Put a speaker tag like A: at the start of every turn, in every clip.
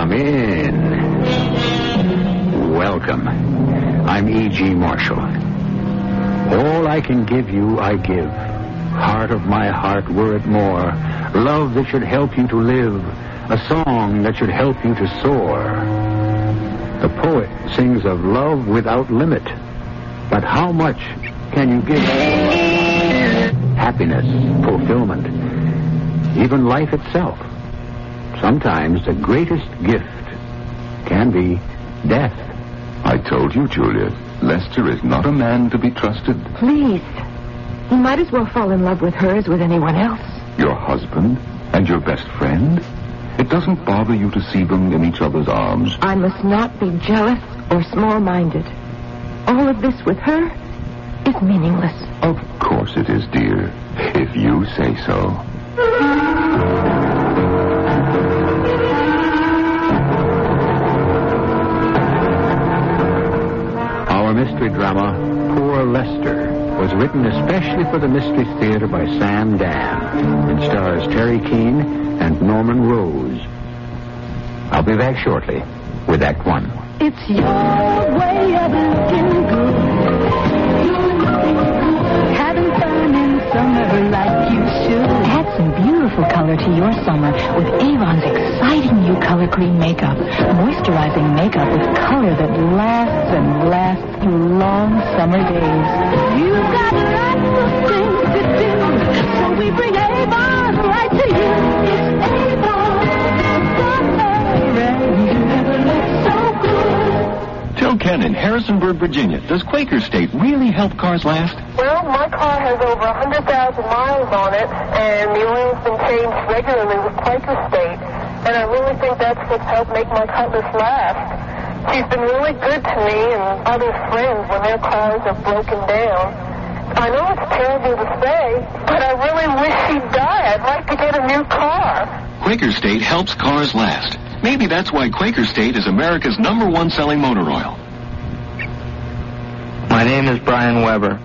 A: Come in. Welcome. I'm E.G. Marshall. All I can give you, I give. Heart of my heart, were it more. Love that should help you to live. A song that should help you to soar. The poet sings of love without limit. But how much can you give? Happiness, fulfillment, even life itself. Sometimes the greatest gift can be death.
B: I told you, Julia, Lester is not a man to be trusted.
C: Please. You might as well fall in love with her as with anyone else.
B: Your husband and your best friend? It doesn't bother you to see them in each other's arms.
C: I must not be jealous or small-minded. All of this with her is meaningless.
B: Of course it is, dear, if you say so.
A: Our mystery drama, Poor Lester, was written especially for the Mystery Theater by Sam Dan and stars Terry Keane and Norman Rose. I'll be back shortly with Act One.
C: It's your way of looking good. Having fun in summer like you should. Add some beautiful color to your summer with Avon's exciting new color cream makeup. Moisturizing makeup with color that lasts and lasts through long summer days. You've got lots of things to do, so we bring Avon right to you. It's Avon summer, and you never look so good.
D: Tell Ken in Harrisonburg, Virginia, does Quaker State really help cars last?
E: Well, my car has over 100,000 miles on it, and the oil's been changed regularly with Quaker State. And I really think that's what's helped make my Cutlass last. She's been really good to me and other friends when their cars are broken down. I know it's terrible to say, but I really wish she'd die. I'd like to get a new car.
D: Quaker State helps cars last. Maybe that's why Quaker State is America's #1 selling motor oil.
F: My name is Brian Weber.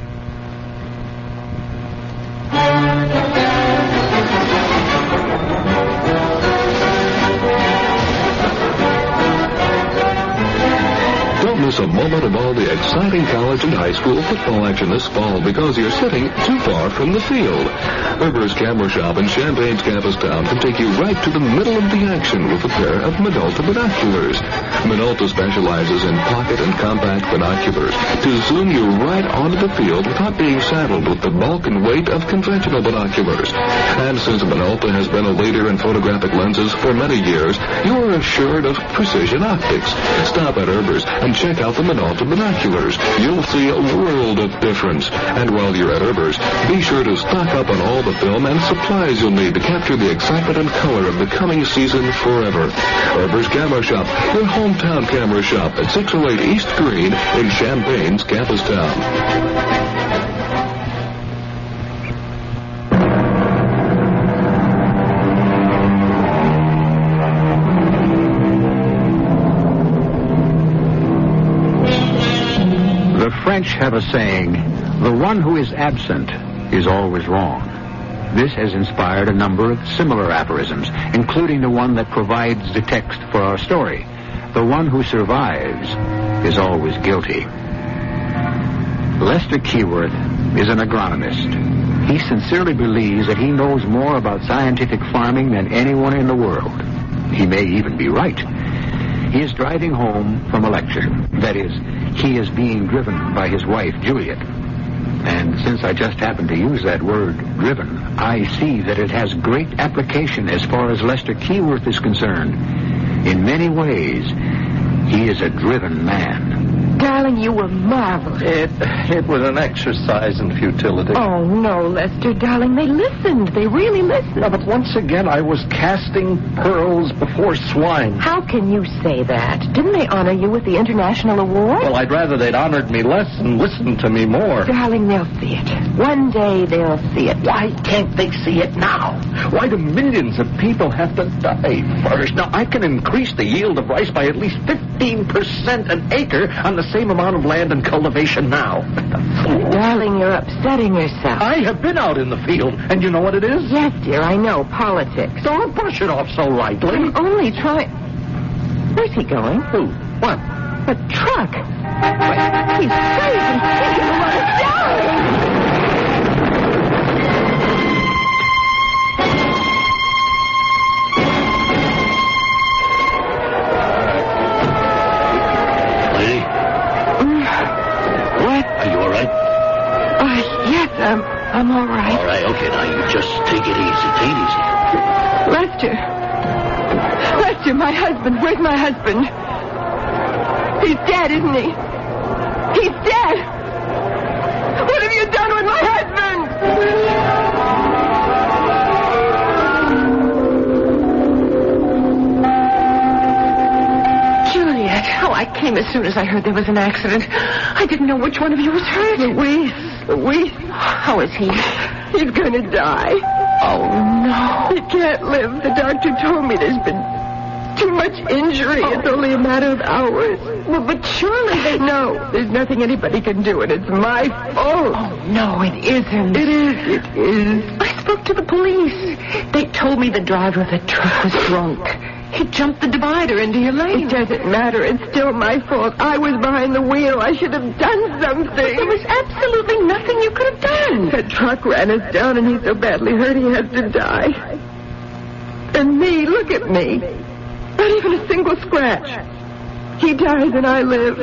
G: Don't miss a moment of all the exciting college and high school football action this fall because you're sitting too far from the field. Herber's Camera Shop in Champaign's campus town can take you right to the middle of the action with a pair of Minolta binoculars. Minolta specializes in pocket and compact binoculars to zoom you right onto the field without being saddled with the bulk and weight of conventional binoculars. And since Minolta has been a leader in photographic lenses for many years, you're assured of precision optics. Stop at Herber's and check out the Minolta binoculars. You'll see a world of difference. And while you're at Herber's, be sure to stock up on all the film and supplies you'll need to capture the excitement and color of the coming season forever. Herber's Camera Shop, your hometown camera shop at 608 East Green in Champaign's campus town.
A: The French have a saying, the one who is absent is always wrong. This has inspired a number of similar aphorisms, including the one that provides the text for our story. The one who survives is always guilty. Lester Keyworth is an agronomist. He sincerely believes that he knows more about scientific farming than anyone in the world. He may even be right. He is driving home from a lecture. That is, he is being driven by his wife, Juliet. And since I just happened to use that word, driven, I see that it has great application as far as Lester Keyworth is concerned. In many ways, he is a driven man.
C: Darling, you were marvelous.
F: It was an exercise in futility.
C: Oh, no, Lester, darling. They listened. They really listened.
F: No, but once again, I was casting pearls before swine.
C: How can you say that? Didn't they honor you with the International Award?
F: Well, I'd rather they'd honored me less and listened to me more.
C: Darling, they'll see it. One day they'll see it.
F: Why can't they see it now? Why do millions of people have to die first? Now, I can increase the yield of rice by at least 15% an acre on the same amount of land and cultivation now.
C: Darling, you're upsetting yourself.
F: I have been out in the field, and you know what it is?
C: Yes, dear, I know. Politics.
F: Don't brush it off so lightly.
C: I'm only trying...
H: Where's he going?
F: Who? What?
H: A truck. He's crazy. He's going to run us down. I'm all right.
F: All right, okay, now you just take it easy. Take it easy.
H: Lester, my husband. Where's my husband? He's dead, isn't he? He's dead. What have you done with my husband? Juliet. Oh, I came as soon as I heard there was an accident. I didn't know which one of you was hurt. Louise. How is he? He's going to die. Oh, no. He can't live. The doctor told me there's been too much injury. Oh. It's only a matter of hours. Well, but surely they know. There's nothing anybody can do, and it's my fault. Oh, no, it isn't. It is. I spoke to the police. They told me the driver of the truck was drunk. He jumped the divider into your lane. It doesn't matter. It's still my fault. I was behind the wheel. I should have done something. There was absolutely nothing you could have done. The truck ran us down, and he's so badly hurt he has to die. And me, look at me. Not even a single scratch. He dies and I live.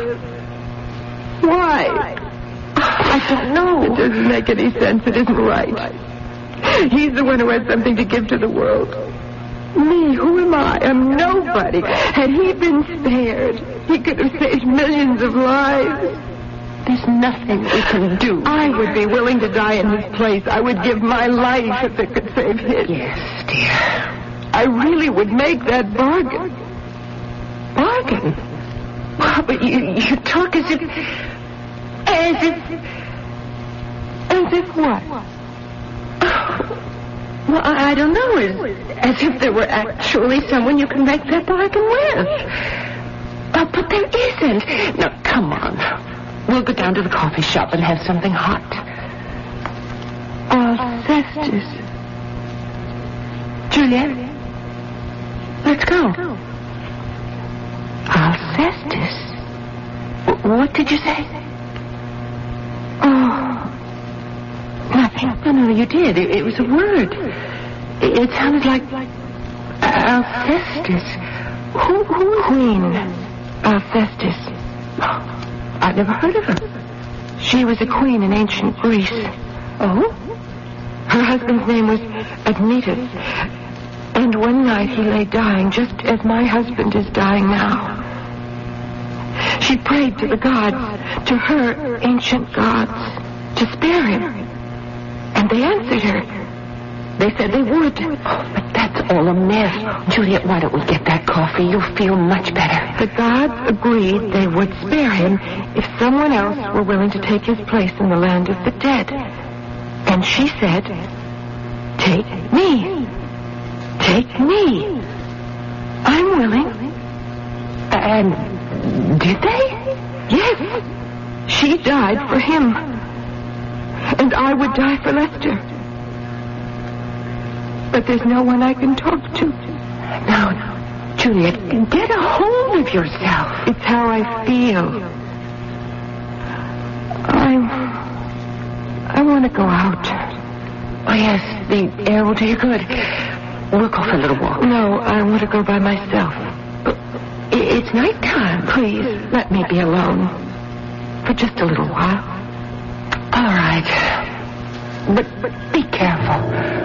H: Why? I don't know. It doesn't make any sense. It isn't right. He's the one who has something to give to the world. Me, who am I? I'm nobody. Had he been spared, he could have saved millions of lives. There's nothing we can do. I would be willing to die in his place. I would give my life if it could save his. Yes, dear. I really would make that bargain. Bargain? Well, but you talk as if what? Well, I don't know. As if there were actually someone you can make that bargain with. But there isn't. Now, come on. We'll go down to the coffee shop and have something hot. Alcestis. Juliet, let's go. Alcestis? What did you say? Oh, nothing. No, you did. It was a word. It sounded like Alcestis. Who? Queen Alcestis. I've never heard of her. She was a queen in ancient Greece. Oh? Her husband's name was Admetus. And one night he lay dying, just as my husband is dying now. She prayed to the gods, to her ancient gods, to spare him. And they answered her. They said they would. Oh, but that's all a myth. Juliet, why don't we get that coffee? You'll feel much better. The gods agreed they would spare him if someone else were willing to take his place in the land of the dead. And she said, take me. Take me. I'm willing. And did they? Yes. She died for him. And I would die for Lester. But there's no one I can talk to. No, Juliet, get a hold of yourself. It's how I feel. I want to go out. Oh, yes, the air will do you good. We'll go for a little walk. No, I want to go by myself. It's nighttime. Please, let me be alone. For just a little while. All right. But be careful.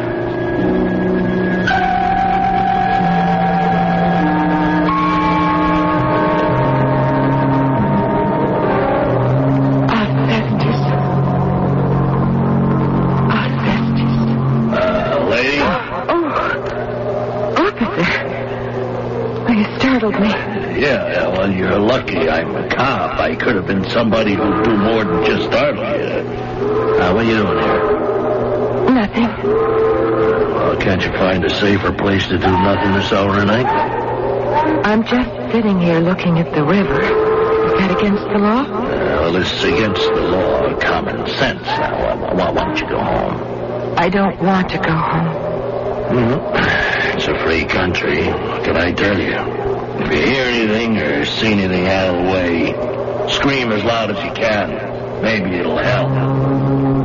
H: Me.
F: Yeah, well, you're lucky I'm a cop. I could have been somebody who'd do more than just startle you. What are you doing here?
H: Nothing.
F: Well, can't you find a safer place to do nothing this hour of night?
H: I'm just sitting here looking at the river. Is that against the law?
F: Well, this is against the law of common sense. Now, why don't you go home?
H: I don't want to go home.
F: Mm-hmm. It's a free country. What can I tell you? If you hear anything,
I: sing or see anything out of the way. Scream as loud as you can. Maybe it'll help.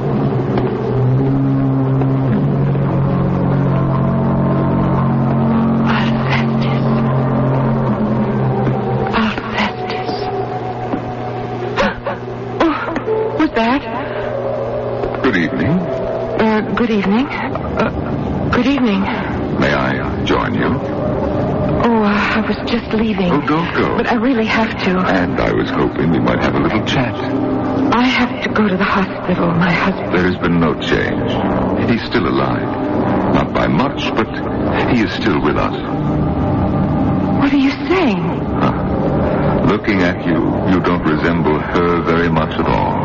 B: Good evening.
H: Good evening. Good evening.
B: May I join you?
H: Oh, I was just leaving.
B: Oh, don't go.
H: But I really have to.
B: And I was hoping we might have a little chat.
H: I have to go to the hospital. My husband...
B: There has been no change. He's still alive. Not by much, but he is still with us.
H: What are you saying?
B: Looking at you, you don't resemble her very much at all.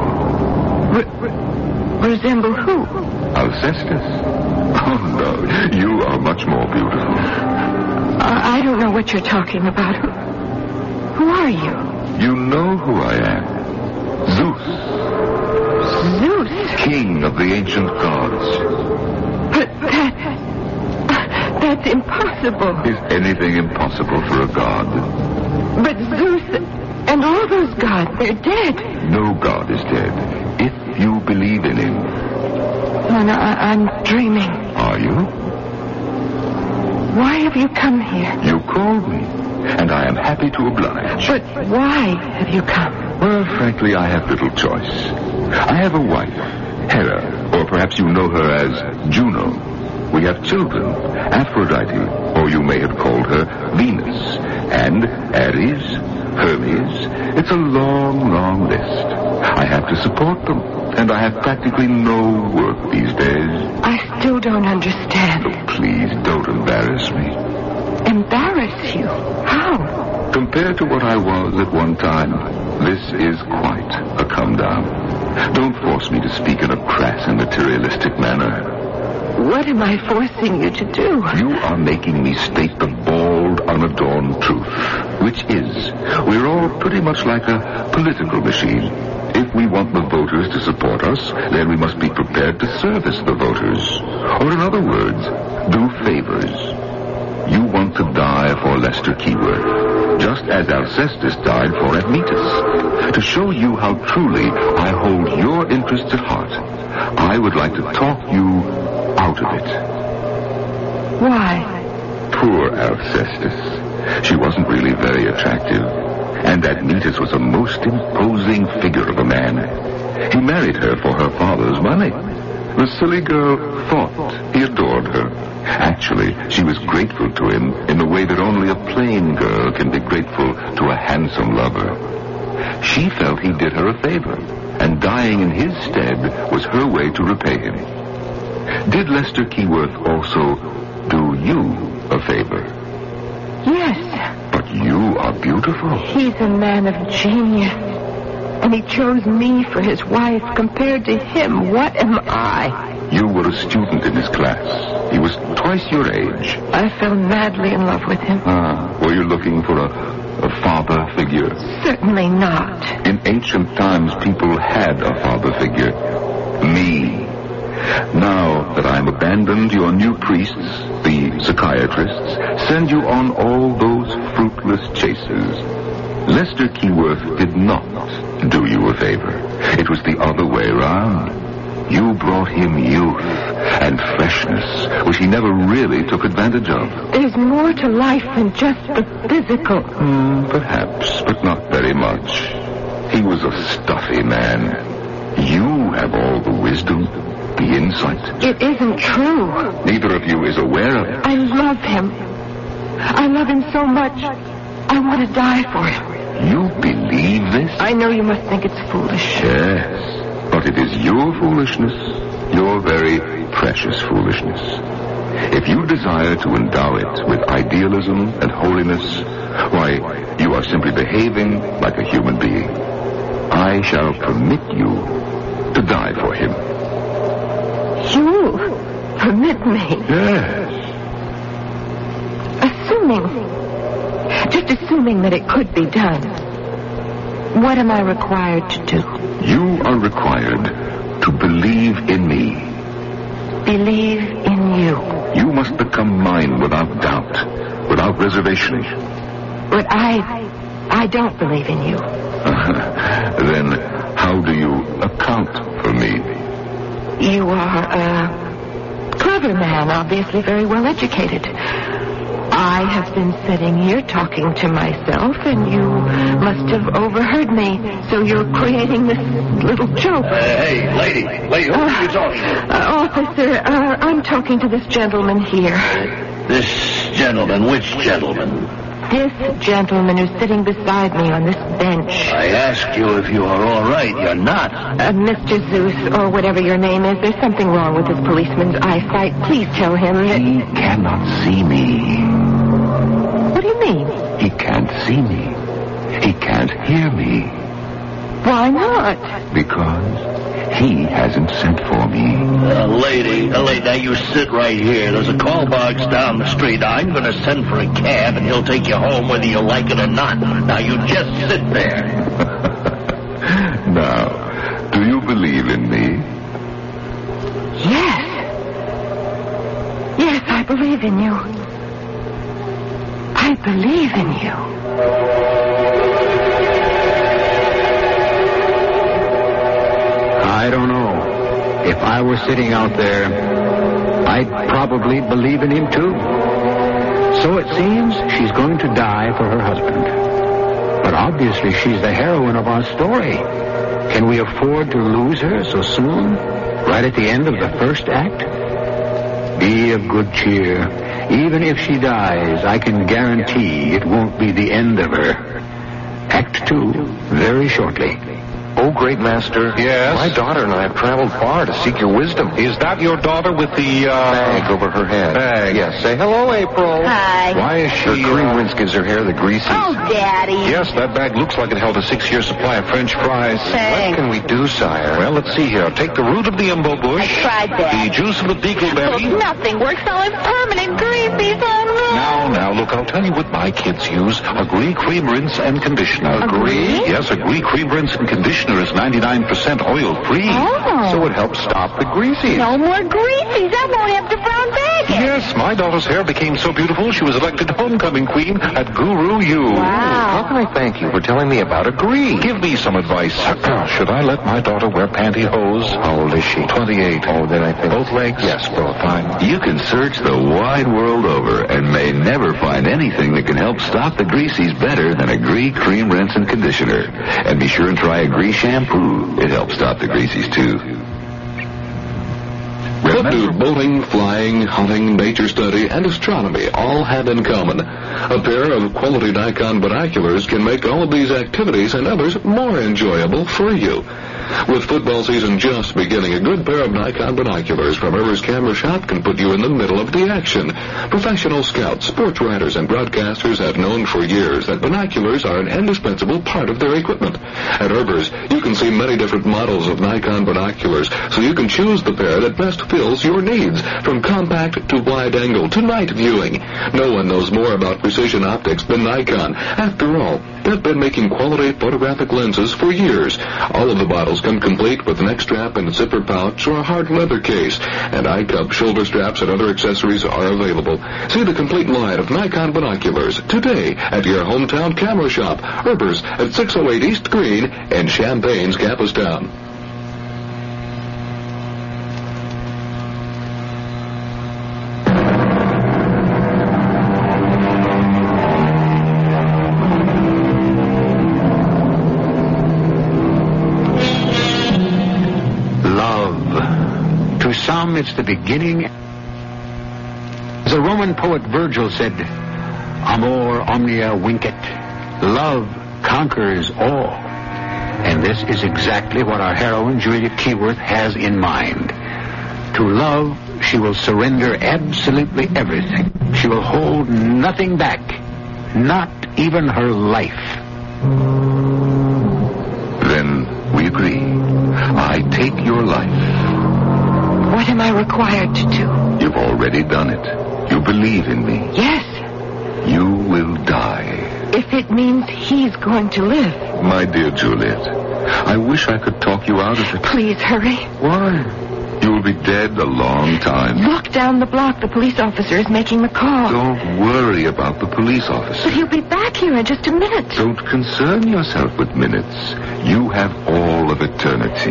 H: Resemble who?
B: Alcestis. Oh, no. You are much more beautiful.
H: I don't know what you're talking about. Who are you?
B: You know who I am. Zeus.
H: Zeus?
B: King of the ancient gods.
H: But that's impossible.
B: Is anything impossible for a god?
H: But Zeus and all those gods, they're dead.
B: No god is dead. If you believe in him.
H: No, I'm dreaming.
B: Are you?
H: Why have you come here?
B: You called me, and I am happy to oblige.
H: But why have you come?
B: Well, frankly, I have little choice. I have a wife, Hera, or perhaps you know her as Juno. We have children, Aphrodite, or you may have called her Venus, and Ares, Hermes. It's a long, long list. I have to support them, and I have practically no work these days.
H: I still don't understand.
B: Oh, please, don't embarrass me.
H: Embarrass you? How?
B: Compared to what I was at one time, this is quite a come down. Don't force me to speak in a crass and materialistic manner.
H: What am I forcing you to do?
B: You are making me state the bald, unadorned truth, which is, we're all pretty much like a political machine. If we want the voters to support us, then we must be prepared to service the voters. Or in other words, do favors. You want to die for Lester Keyworth, just as Alcestis died for Admetus. To show you how truly I hold your interests at heart, I would like to talk you out of it.
H: Why?
B: Poor Alcestis. She wasn't really very attractive. And Admetus was a most imposing figure of a man. He married her for her father's money. The silly girl thought he adored her. Actually, she was grateful to him in the way that only a plain girl can be grateful to a handsome lover. She felt he did her a favor, and dying in his stead was her way to repay him. Did Lester Keyworth also do you a favor?
H: Yes.
B: But you are beautiful.
H: He's a man of genius. And he chose me for his wife. Compared to him, what am I?
B: You were a student in his class. He was twice your age.
H: I fell madly in love with him.
B: Were you looking for a father figure?
H: Certainly not.
B: In ancient times, people had a father figure. Me. Now that I'm abandoned, your new priests, the psychiatrists, send you on all those fruitless chases. Lester Keyworth did not do you a favor. It was the other way around. You brought him youth and freshness, which he never really took advantage of.
H: There's more to life than just the physical.
B: Perhaps, but not very much. He was a stuffy man. You have all the wisdom, the insight.
H: It isn't true.
B: Neither of you is aware of it.
H: I love him. I love him so much. I want to die for him.
B: You believe this?
H: I know you must think it's foolish.
B: Yes, but it is your foolishness, your very precious foolishness. If you desire to endow it with idealism and holiness, why, you are simply behaving like a human being. I shall permit you to die for him.
H: You permit me?
B: Yes.
H: Assuming that it could be done, what am I required to do?
B: You are required to believe in me.
H: Believe in you.
B: You must become mine without doubt, without reservation.
H: But I don't believe in you.
B: Then how do you account for me?
H: You are a clever man, obviously very well educated. I have been sitting here talking to myself, and you must have overheard me. So you're creating this little joke.
I: Hey, lady, who are you talking to?
H: Officer, I'm talking to this gentleman here.
I: This gentleman, which gentleman?
H: This gentleman who's sitting beside me on this bench.
I: I asked you if you are all right. You're not.
H: Mr. Zeus, or whatever your name is, there's something wrong with this policeman's eyesight. Please tell him that...
B: He cannot see me.
H: What do you mean?
B: He can't see me. He can't hear me.
H: Why not?
B: Because he hasn't sent for me.
I: Lady, now you sit right here. There's a call box down the street. I'm going to send for a cab, and he'll take you home whether you like it or not. Now, you just sit there.
B: Now, do you believe in me?
H: Yes. Yes, I believe in you. I believe in you.
A: I don't know. If I were sitting out there, I'd probably believe in him too. So it seems she's going to die for her husband. But obviously she's the heroine of our story. Can we afford to lose her so soon? Right at the end of the first act? Be of good cheer. Even if she dies, I can guarantee it won't be the end of her. Act 2, very shortly.
F: Oh, great master.
J: Yes?
F: My daughter and I have traveled far to seek your wisdom.
J: Is that your daughter with the,
F: bag over her head?
J: Bag.
F: Yes. Say hello, April.
C: Hi.
J: Why is
F: Her
J: she,
F: cream rinse gives her hair the greases.
C: Oh, Daddy.
J: Yes, that bag looks like it held a 6-year supply of French fries.
F: What
C: Thanks.
F: can we do, sire?
J: Well, let's see here. Take the root of the embo bush.
C: I tried that.
J: The juice of the beagleberry.
C: Well, nothing works. All it's permanent greases on me.
J: Now, look, I'll tell you what my kids use. Agree cream rinse and conditioner.
C: Agree?
J: Yes, Agree cream rinse and conditioner is 99% oil-free.
C: Oh.
F: So it helps stop the greases.
C: No more greases. I won't have to brown bag it.
J: Yes, my daughter's hair became so beautiful she was elected homecoming queen at Guru U.
F: How can I thank you for telling me about Agree?
J: Give me some advice. Should I let my daughter wear pantyhose?
F: How old is she?
J: 28.
F: Oh, then I think...
J: Both legs?
F: Yes, both. Fine.
B: You can search the wide world over and may never find anything that can help stop the greases better than Agree Cream Rinse and Conditioner. And be sure and try Agree Shampoo. It helps stop the greases, too.
G: What do boating, flying, hunting, nature study, and astronomy all have in common? A pair of quality Nikon binoculars can make all of these activities and others more enjoyable for you. With football season just beginning, a good pair of Nikon binoculars from Evers Camera Shop can put you in the middle of the action. Professional scouts, sports writers, and broadcasters have known for years that binoculars are an indispensable part of their equipment. At Evers, you can see many different models of Nikon binoculars, so you can choose the pair that best fills your needs, from compact to wide angle to night viewing. No one knows more about precision optics than Nikon. After all, they've been making quality photographic lenses for years. All of the bottles come complete with neck strap and zipper pouch or a hard leather case, and eye cup, shoulder straps, and other accessories are available. See the complete line of Nikon binoculars today at your hometown camera shop, Herbers at 608 East Green in Champaign's Capistown.
A: To some, it's the beginning. As the Roman poet Virgil said, Amor omnia vincit. Love conquers all. And this is exactly what our heroine, Julia Keyworth, has in mind. To love, she will surrender absolutely everything. She will hold nothing back, not even her life.
B: Then we agree. I take your life.
H: What am I required to do?
B: You've already done it. You believe in me.
H: Yes,
B: You will die.
H: if it means he's going to live.
B: My dear Juliet, I wish I could talk you out of it.
H: Please hurry.
B: Why? You will be dead a long time.
H: Look down the block. The police officer is making the call.
B: Don't worry about the police officer.
H: But he'll be back here in just a minute.
B: Don't concern yourself with minutes. You have all of eternity.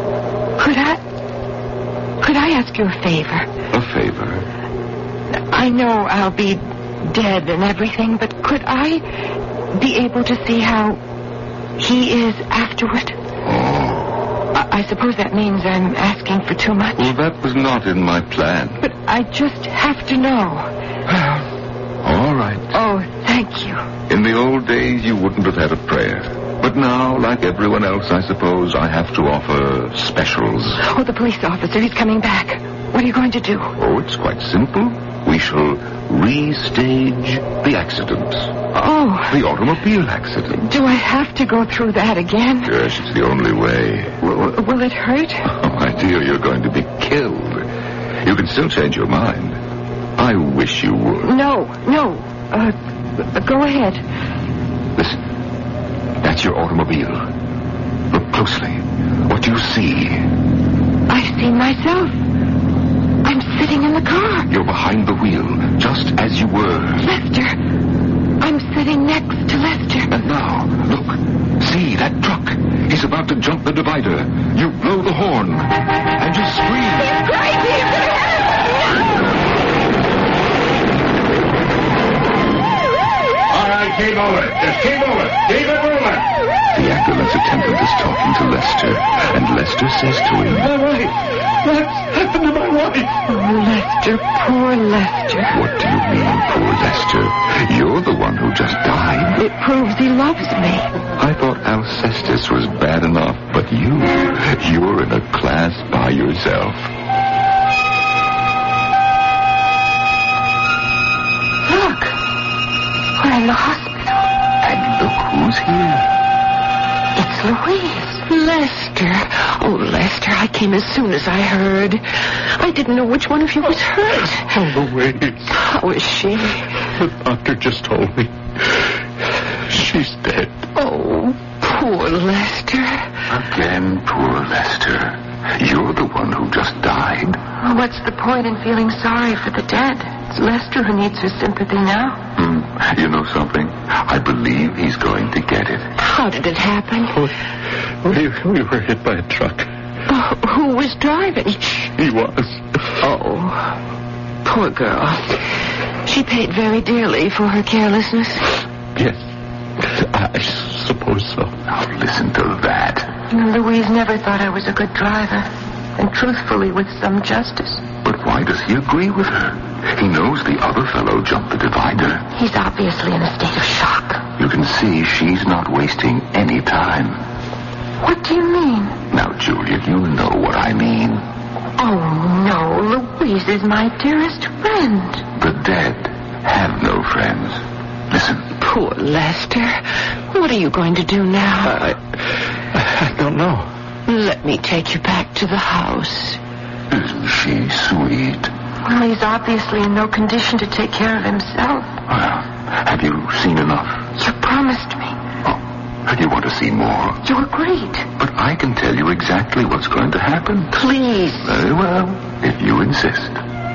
H: Could I ask you a favor?
B: A favor?
H: I know I'll be dead and everything, but could I be able to see how he is afterward?
B: Oh.
H: I suppose that means I'm asking for too much.
B: Well, that was not in my plan.
H: But I just have to know.
B: All right.
H: Oh, thank you.
B: In the old days, you wouldn't have had a prayer. But now, like everyone else, I suppose, I have to offer specials.
H: Oh, the police officer, he's coming back. What are you going to do?
B: Oh, it's quite simple. We shall restage the accident.
H: Oh.
B: The automobile accident.
H: Do I have to go through that again?
B: Yes, it's the only way.
H: Will it hurt?
B: Oh, my dear, you're going to be killed. You can still change your mind. I wish you would.
H: No. Go ahead.
B: Listen. That's your automobile. Look closely. What do you see?
H: I see myself. I'm sitting in the car.
B: You're behind the wheel, just as you were.
H: Lester. I'm sitting next to Lester.
B: And now, look. See that truck? He's about to jump the divider. You blow the horn. And you scream.
H: He's crazy.
F: All right, keep moving. Just keep moving. Keep it moving.
B: The ambulance attendant is talking to Lester. And Lester says to him,
F: My wife. What's happened to my wife?
H: Oh, Lester, poor Lester.
B: What do you mean, poor Lester? You're the one who just died.
H: It proves he loves me.
B: I thought Alcestis was bad enough, but you're in a class by yourself.
H: Look, we're in the hospital.
B: And look who's here.
H: It's Louise. Lester. Oh, Lester, I came as soon as I heard. I didn't know which one of you was hurt.
F: Oh, Louise.
H: How is she?
F: The doctor just told me. She's dead.
H: Oh, poor Lester.
B: Again, poor Lester. You're the one who just died.
H: What's the point in feeling sorry for the dead? It's Lester who needs her sympathy now.
B: You know something? I believe he's going to get it.
H: How did it happen?
F: We were hit by a truck.
H: Oh, who was driving?
F: He was.
H: Oh, poor girl. She paid very dearly for her carelessness.
F: Yes, I suppose so.
B: Now listen to that.
H: Louise never thought I was a good driver, and truthfully with some justice.
B: But why does he agree with her? He knows the other fellow jumped the divider.
H: He's obviously in a state of shock.
B: You can see she's not wasting any time.
H: What do you mean?
B: Now, Juliet, you know what I mean.
H: Oh, no. Louise is my dearest friend.
B: The dead have no friends. Listen.
H: Poor Lester. What are you going to do now?
F: I don't know.
H: Let me take you back to the house.
B: Isn't she sweet?
H: Well, he's obviously in no condition to take care of himself.
B: Well, have you seen enough?
H: You promised me.
B: Oh, you want to see more?
H: You agreed.
B: But I can tell you exactly what's going to happen.
H: Please.
B: Very well, if you insist.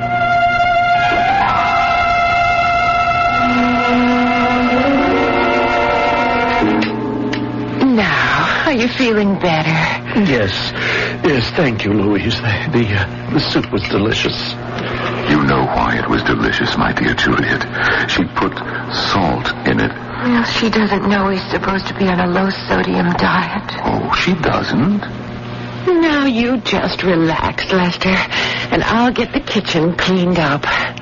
H: Now, are you feeling better?
F: Yes, thank you, Louise. The soup was delicious.
B: You know why it was delicious, my dear Juliet. She put salt in it.
H: Well, she doesn't know he's supposed to be on a low-sodium diet.
B: Oh, she doesn't?
H: Now you just relax, Lester, and I'll get the kitchen cleaned up.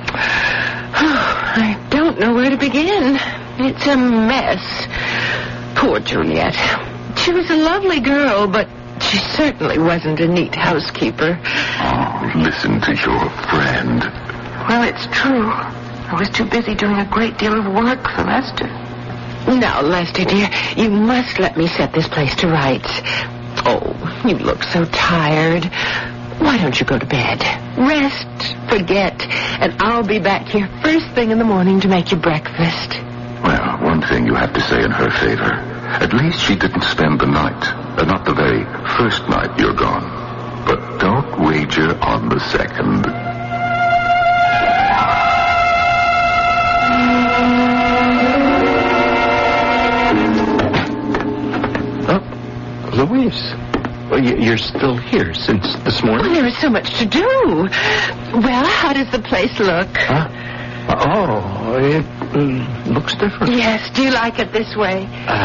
H: I don't know where to begin. It's a mess. Poor Juliet. She was a lovely girl, but she certainly wasn't a neat housekeeper.
B: Oh, listen to your friend.
H: Well, it's true. I was too busy doing a great deal of work for Lester. Now, Lester, dear, you must let me set this place to rights. Oh, you look so tired. Why don't you go to bed? Rest, forget, and I'll be back here first thing in the morning to make you breakfast.
B: Well, one thing you have to say in her favor. At least she didn't spend the night. Not the very first night you're gone. But don't wager on the second.
F: Louise, you're still here since this morning?
H: Well, there is so much to do. Well, how does the place look?
F: Huh? Oh, it looks different.
H: Yes, do you like it this way?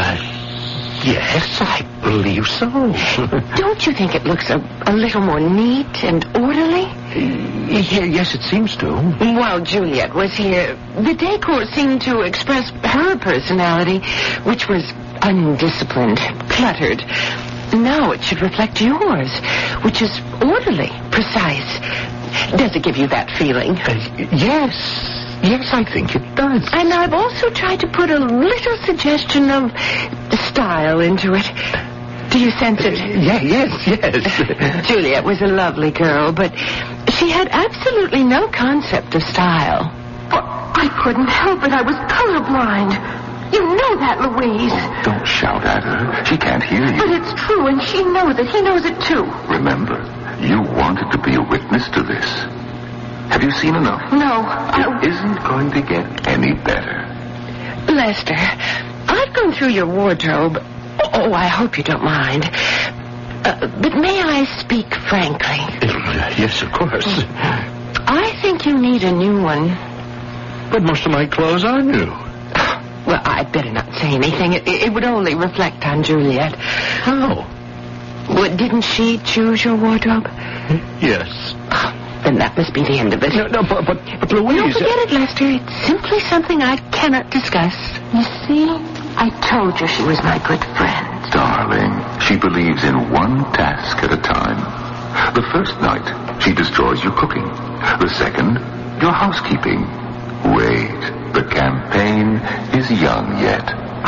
F: Yes, I believe so.
H: Don't you think it looks a little more neat and orderly?
F: Yes, it seems to.
H: While Juliet was here, the decor seemed to express her personality, which was undisciplined, cluttered. Now it should reflect yours, which is orderly, precise. Does it give you that feeling?
F: Yes, I think it does.
H: And I've also tried to put a little suggestion of style into it. Do you sense it?
F: Yes.
H: Juliet was a lovely girl, but she had absolutely no concept of style. But I couldn't help it. I was colorblind. You know that, Louise.
B: Oh, don't shout at her. She can't hear you.
H: But it's true, and she knows it. He knows it, too.
B: Remember, you wanted to be a witness to this. Have you seen enough?
H: No.
B: It isn't going to get any better.
H: Lester, I've gone through your wardrobe. Oh, I hope you don't mind. But may I speak frankly?
F: Yes, of course.
H: I think you need a new one.
F: But most of my clothes are new.
H: Well, I'd better not say anything. It would only reflect on Juliet.
F: How?
H: Well, didn't she choose your wardrobe?
F: Yes.
H: Then that must be the end of it.
F: No, but Louise...
H: Don't forget it, Lester. It's simply something I cannot discuss. You see, I told you she was my good friend.
B: Darling, she believes in one task at a time. The first night, she destroys your cooking. The second, your housekeeping. Wait, the campaign is young yet.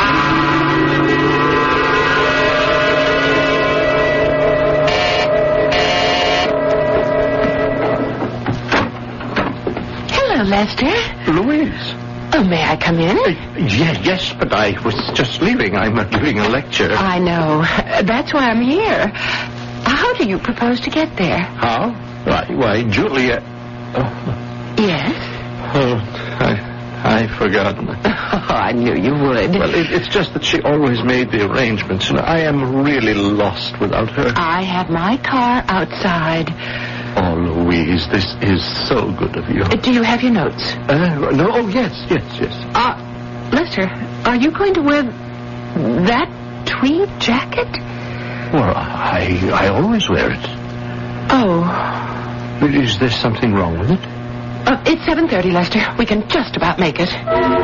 H: Hello, Lester.
F: Louise.
H: Oh, may I come in?
F: Yes, but I was just leaving. I'm giving a lecture.
H: I know. That's why I'm here. How do you propose to get there?
F: How? Why, Juliet...
H: Yes?
F: Oh, I've forgotten.
H: Oh, I knew you would.
F: Well, it's just that she always made the arrangements, and I am really lost without her.
H: I have my car outside.
F: Oh, Louise, this is so good of you.
H: Do you have your notes?
F: No, oh, yes.
H: Lester, are you going to wear that tweed jacket?
F: Well, I always wear it.
H: Oh.
F: Is there something wrong with it?
H: It's 7:30, Lester. We can just about make it.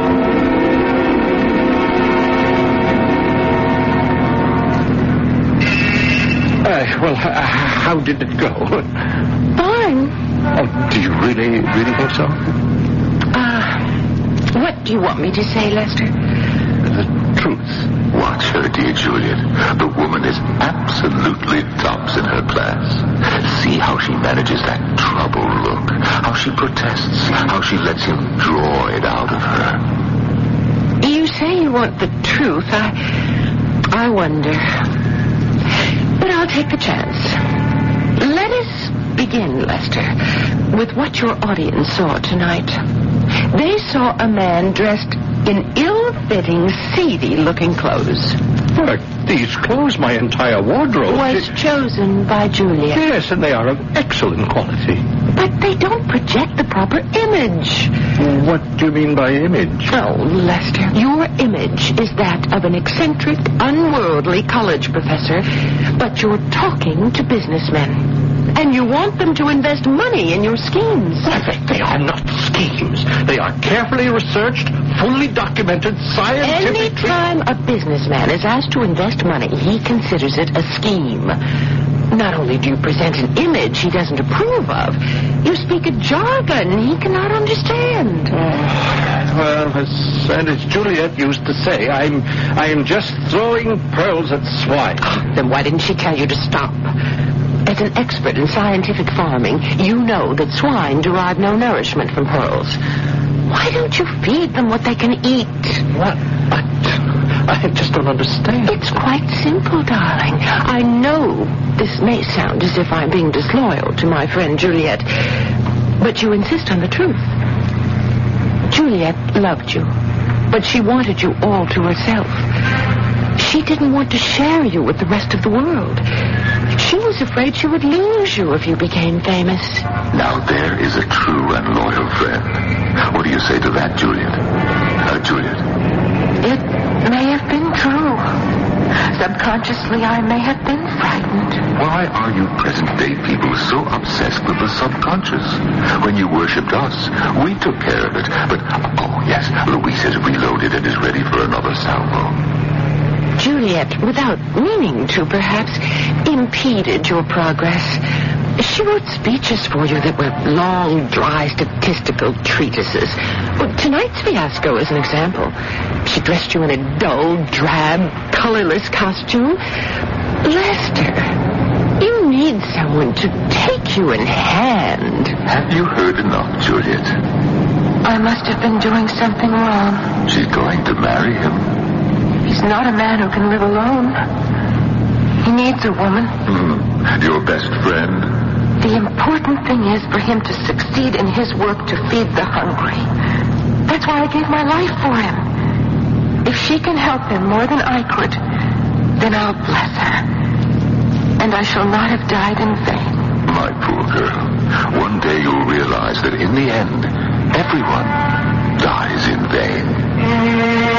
F: How did it go?
H: Fine.
F: Oh, do you really think so?
H: What do you want me to say, Lester?
F: The truth.
B: Watch her, dear Juliet. The woman is absolutely tops in her class. See how she manages that troubled look. How she protests. How she lets him draw it out of her.
H: You say you want the truth. I wonder. But I'll take the chance. Let us begin, Lester, with what your audience saw tonight. They saw a man dressed in ill-fitting, seedy-looking clothes.
F: But these clothes, my entire wardrobe...
H: was chosen by Juliet.
F: Yes, and they are of excellent quality.
H: But they don't project the proper image.
F: What do you mean by image?
H: Oh, Lester, your image is that of an eccentric, unworldly college professor, but you're talking to businessmen. And you want them to invest money in your schemes.
F: They are not schemes. They are carefully researched, fully documented, scientific...
H: Anytime a businessman is asked to invest money, he considers it a scheme. Not only do you present an image he doesn't approve of, you speak a jargon he cannot understand.
F: Well, as Juliet used to say, I am just throwing pearls at swine.
H: Then why didn't she tell you to stop? As an expert in scientific farming, you know that swine derive no nourishment from pearls. Why don't you feed them what they can eat?
F: What? I just don't understand.
H: It's quite simple, darling. I know this may sound as if I'm being disloyal to my friend Juliet, but you insist on the truth. Juliet loved you, but she wanted you all to herself. She didn't want to share you with the rest of the world. She was afraid she would lose you if you became famous.
B: Now there is a true and loyal friend. What do you say to that, Juliet? Juliet?
H: It may have been true. Subconsciously, I may have been frightened.
B: Why are you present-day people so obsessed with the subconscious? When you worshipped us, we took care of it. But, oh, yes, Louise has reloaded and is ready for another salvo.
H: Juliet, without meaning to, perhaps, impeded your progress. She wrote speeches for you that were long, dry, statistical treatises. Well, tonight's fiasco is an example. She dressed you in a dull, drab, colorless costume. Lester, you need someone to take you in hand.
B: Have you heard enough, Juliet?
H: I must have been doing something wrong.
B: She's going to marry him.
H: He's not a man who can live alone. He needs a woman.
B: Your best friend?
H: The important thing is for him to succeed in his work to feed the hungry. That's why I gave my life for him. If she can help him more than I could, then I'll bless her. And I shall not have died in vain.
B: My poor girl, one day you'll realize that in the end, everyone dies in vain.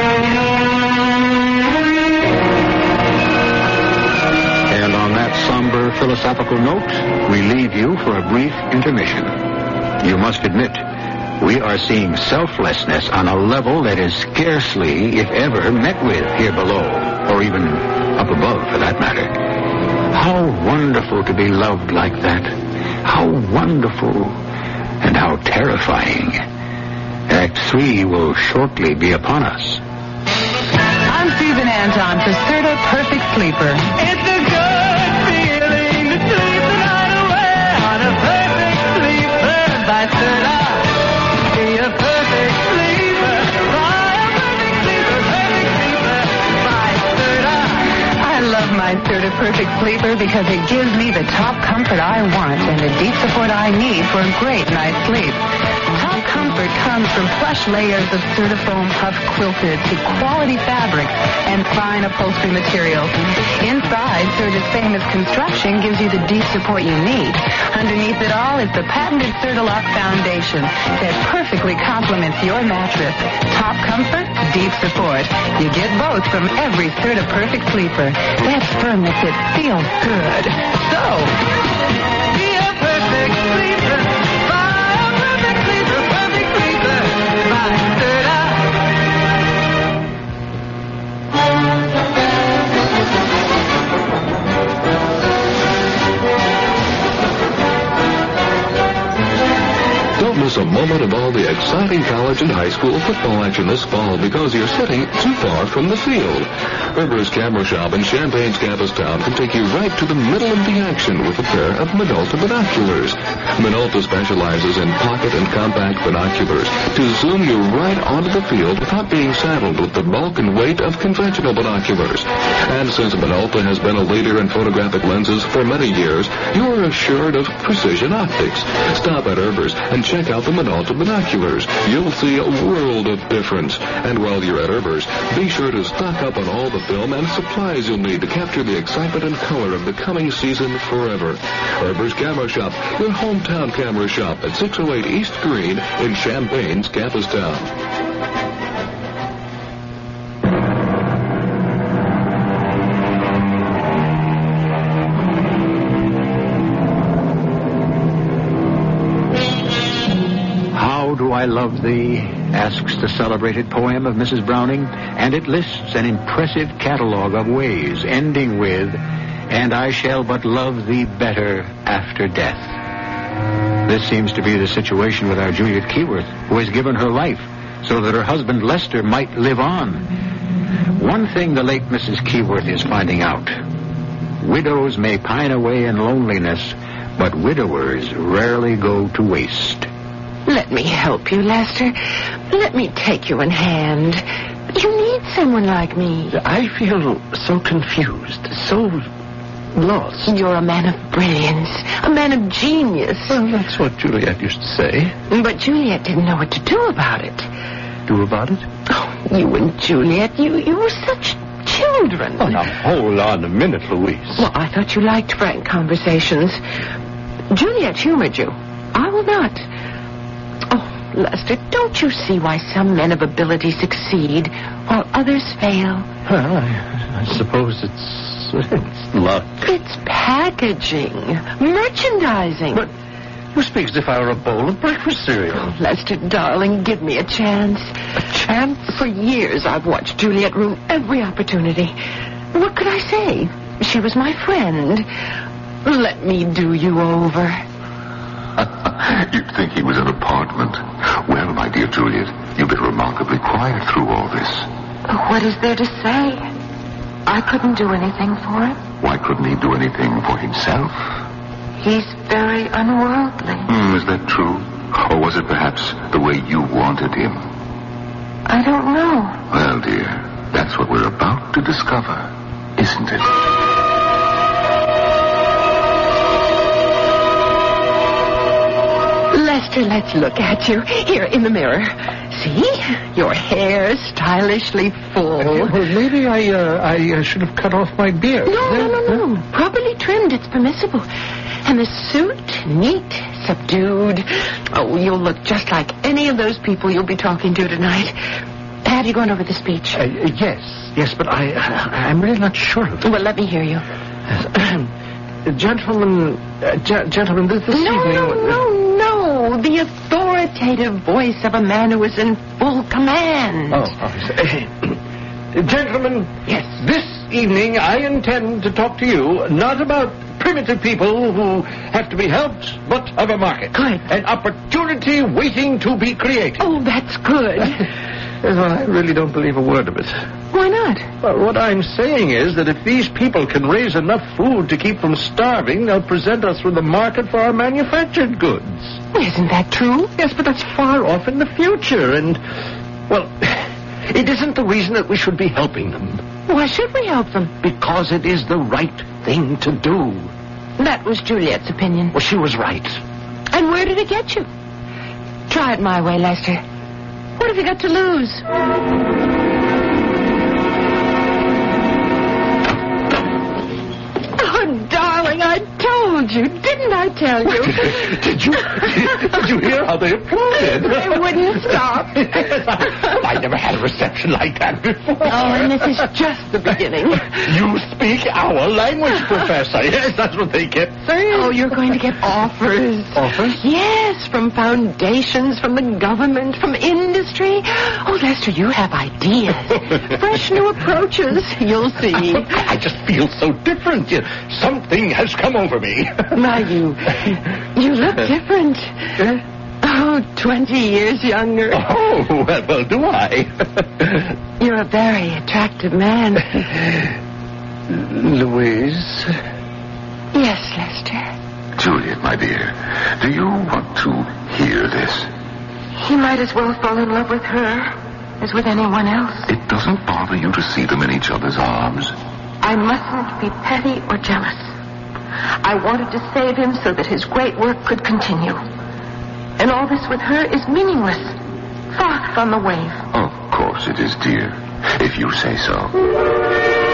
A: And on that somber philosophical note, we leave you for a brief intermission. You must admit, we are seeing selflessness on a level that is scarcely, if ever, met with here below, or even up above, for that matter. How wonderful to be loved like that. How wonderful and how terrifying. Act 3 will shortly be upon us.
C: I'm Susan Anton for Serta Perfect Sleeper.
K: It's a good feeling to sleep the night away on a perfect sleeper by Serta. Be a perfect sleeper, by a perfect sleeper by Serta.
C: I love my Serta Perfect Sleeper because it gives me the top comfort I want and the deep support I need for a great night's sleep. Top comfort comes from plush layers of Serta-Foam Puff quilted to quality fabrics and fine upholstery materials. Inside, Serta's famous construction gives you the deep support you need. Underneath it all is the patented Serta-Lock foundation that perfectly complements your mattress. Top comfort, deep support. You get both from every Serta Perfect Sleeper. That firmness, it feels good. So,
K: Be a perfect sleeper.
G: Miss a moment of all the exciting college and high school football action this fall because you're sitting too far from the field. Herber's Camera Shop in Champaign's campus town can take you right to the middle of the action with a pair of Minolta binoculars. Minolta specializes in pocket and compact binoculars to zoom you right onto the field without being saddled with the bulk and weight of conventional binoculars. And since Minolta has been a leader in photographic lenses for many years, you are assured of precision optics. Stop at Herber's and check out the Minolta binoculars. You'll see a world of difference. And while you're at Herber's, be sure to stock up on all the film and supplies you'll need to capture the excitement and color of the coming season forever. Herber's Camera Shop, your hometown camera shop at 608 East Green in Champaign's campus town.
A: I love thee, asks the celebrated poem of Mrs. Browning, and it lists an impressive catalog of ways, ending with, and I shall but love thee better after death. This seems to be the situation with our Juliet Keyworth, who has given her life so that her husband Lester might live on. One thing the late Mrs. Keyworth is finding out: widows may pine away in loneliness, but widowers rarely go to waste.
H: Let me help you, Lester. Let me take you in hand. You need someone like me.
F: I feel so confused, so lost.
H: You're a man of brilliance, a man of genius.
F: Well, that's what Juliet used to say.
H: But Juliet didn't know what to do about it.
F: Do about it?
H: Oh, you and Juliet, you were such children.
F: Oh, now, hold on a minute, Louise.
H: Well, I thought you liked frank conversations. Juliet humored you. I will not. Oh, Lester, don't you see why some men of ability succeed while others fail?
F: Well, I suppose it's luck.
H: It's packaging, merchandising.
F: But you speak as if I were a bowl of breakfast cereal.
H: Oh, Lester, darling, give me a chance.
F: A chance?
H: For years, I've watched Juliet ruin every opportunity. What could I say? She was my friend. Let me do you over.
B: You'd think he was an apartment. Well, my dear Juliet, you've been remarkably quiet through all this.
C: What is there to say? I couldn't do anything for him.
B: Why couldn't he do anything for himself?
C: He's very unworldly.
B: Is that true? Or was it perhaps the way you wanted him?
C: I don't know.
B: Well, dear, that's what we're about to discover, isn't it?
H: Lester, let's look at you. Here, in the mirror. See? Your hair stylishly full.
F: Well, maybe I should have cut off my beard.
H: No. Properly trimmed, it's permissible. And the suit, neat, subdued. Oh, you'll look just like any of those people you'll be talking to tonight. Have you gone over the speech?
F: Yes, but I'm really not sure of it.
H: Well, let me hear you.
F: Gentlemen, this evening...
H: No. The authoritative voice of a man who is in full command.
F: Gentlemen,
H: yes.
F: This evening I intend to talk to you not about primitive people who have to be helped, but of a market.
H: Good.
F: An opportunity waiting to be created.
H: Oh, that's good.
F: Well, I really don't believe a word of it.
H: Why not?
F: Well, what I'm saying is that if these people can raise enough food to keep from starving, they'll present us with a market for our manufactured goods.
H: Isn't that true?
F: Yes, but that's far off in the future, and, well, it isn't the reason that we should be helping them.
H: Why should we help them?
F: Because it is the right thing to do.
H: That was Juliet's opinion.
F: Well, she was right.
H: And where did it get you? Try it my way, Lester. What have you got to lose? Oh, darling, I told you. Didn't I tell you?
F: Did you hear how they applauded?
H: They wouldn't stop.
F: I never had a reception like that before.
H: Oh, and this is just the beginning.
F: You speak our language, Professor. Yes, that's what they kept saying.
H: Oh, you're going to get offers.
F: Offers?
H: Yes, from foundations, from the government, from industry. Oh, Lester, you have ideas. Fresh new approaches. You'll see.
F: I just feel so different. Something has come over me.
H: My, you look different. Oh, 20 years younger.
F: Oh, well, do I?
H: You're a very attractive man.
F: Louise?
H: Yes, Lester.
B: Juliet, my dear, do you want to hear this?
C: He might as well fall in love with her as with anyone else.
B: It doesn't bother you to see them in each other's arms?
C: I mustn't be petty or jealous. I wanted to save him so that his great work could continue. And all this with her is meaningless. Froth on the wave.
B: Of course it is, dear, if you say so.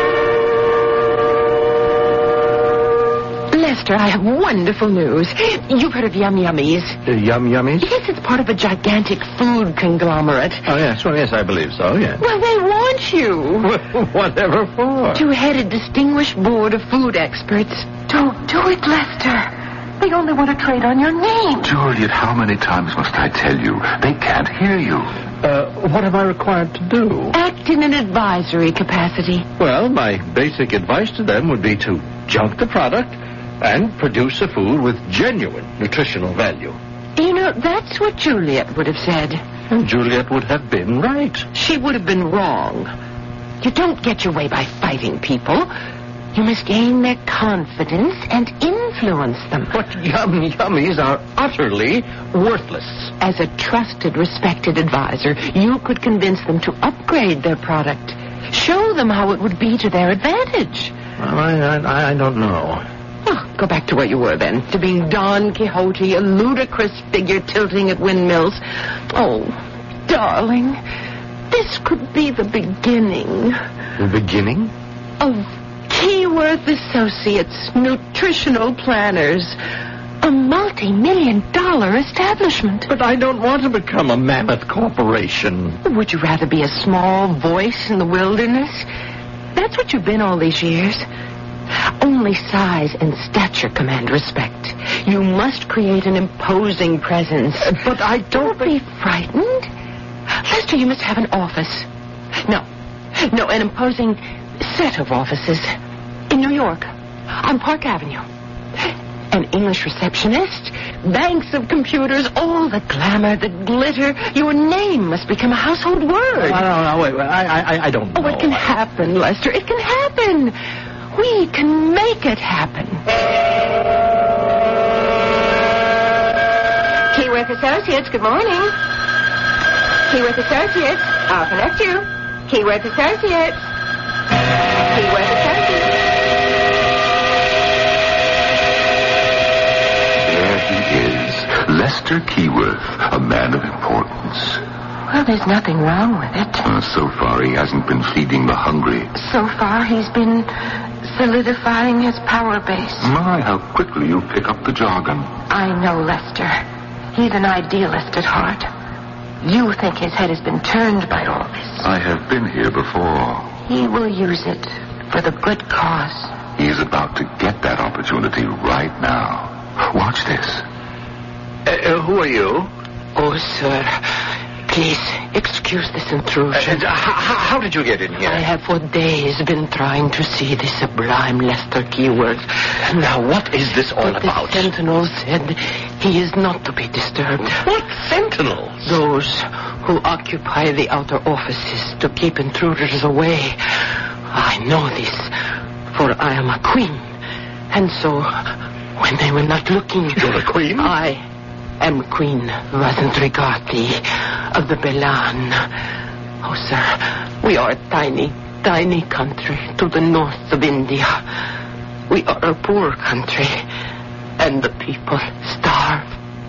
H: Lester, I have wonderful news. You've heard of Yum Yummies?
F: Yum Yummies?
H: Yes, it's part of a gigantic food conglomerate.
F: Oh, yes. Well, yes, I believe so, yes.
H: Well, they want you.
F: Whatever for?
H: To head a distinguished board of food experts.
C: Don't do it, Lester. They only want to trade on your name.
B: Juliet, how many times must I tell you? They can't hear you.
F: What am I required to do?
H: Act in an advisory capacity.
F: Well, my basic advice to them would be to junk the product and produce a food with genuine nutritional value.
H: You know, that's what Juliet would have said.
F: And Juliet would have been right.
H: She would have been wrong. You don't get your way by fighting people. You must gain their confidence and influence them.
F: But Yum Yummies are utterly worthless.
H: As a trusted, respected advisor, you could convince them to upgrade their product Show them how it would be to their advantage.
F: Well, I don't know.
H: Oh, go back to what you were then, to being Don Quixote, a ludicrous figure tilting at windmills. Oh, darling, this could be the beginning.
F: The beginning?
H: Of Keyworth Associates, nutritional planners. A multi-million-dollar establishment.
F: But I don't want to become a mammoth corporation.
H: Would you rather be a small voice in the wilderness? That's what you've been all these years. Only size and stature command respect. You must create an imposing presence.
F: But I don't
H: be frightened. Lester, you must have an office. No, an imposing set of offices. In New York, on Park Avenue. An English receptionist, banks of computers, all the glamour, the glitter. Your name must become a household word.
F: No, wait, I don't know.
H: Oh, it can happen, Lester. It can happen. We can make it happen. Keyworth Associates, good morning. Keyworth Associates, I'll connect you. Keyworth Associates. Keyworth Associates.
B: There he is, Lester Keyworth, a man of importance.
H: Well, there's nothing wrong with it.
B: So far, he hasn't been feeding the hungry.
H: So far, he's been solidifying his power base.
B: My, how quickly you pick up the jargon.
H: I know Lester. He's an idealist at heart. You think his head has been turned by all this.
B: I have been here before.
H: He will use it for the good cause.
B: He is about to get that opportunity right now. Watch this.
F: Who are you?
H: Oh, sir. Please, excuse this intrusion.
F: How did you get in here?
H: I have for days been trying to see the sublime Lester Keyworth.
F: Now, what is this all about?
H: The Sentinel said he is not to be disturbed.
F: What Sentinels?
H: Those who occupy the outer offices to keep intruders away. I know this, for I am a queen. And so, when they were not looking...
F: You're a queen?
H: I am Queen Vasentrigati of the Belan. Oh, sir, we are a tiny, tiny country to the north of India. We are a poor country, and the people starve.